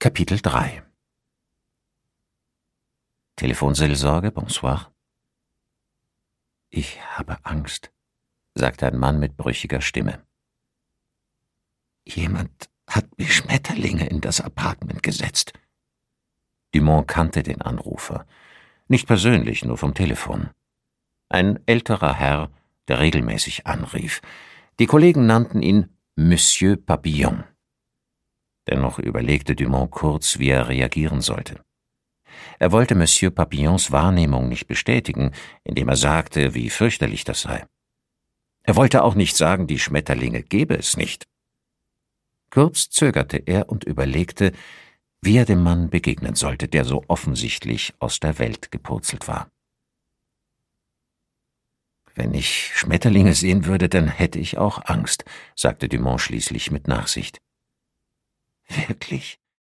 Kapitel 3 Telefonseelsorge, bonsoir. »Ich habe Angst«, sagte ein Mann mit brüchiger Stimme. »Jemand hat mir Schmetterlinge in das Appartement gesetzt.« Dumont kannte den Anrufer. Nicht persönlich, nur vom Telefon. Ein älterer Herr, der regelmäßig anrief. Die Kollegen nannten ihn Monsieur Papillon. Dennoch überlegte Dumont kurz, wie er reagieren sollte. Er wollte Monsieur Papillons Wahrnehmung nicht bestätigen, indem er sagte, wie fürchterlich das sei. Er wollte auch nicht sagen, die Schmetterlinge gebe es nicht. Kurz zögerte er und überlegte, wie er dem Mann begegnen sollte, der so offensichtlich aus der Welt gepurzelt war. »Wenn ich Schmetterlinge sehen würde, dann hätte ich auch Angst«, sagte Dumont schließlich mit Nachsicht. »Wirklich?«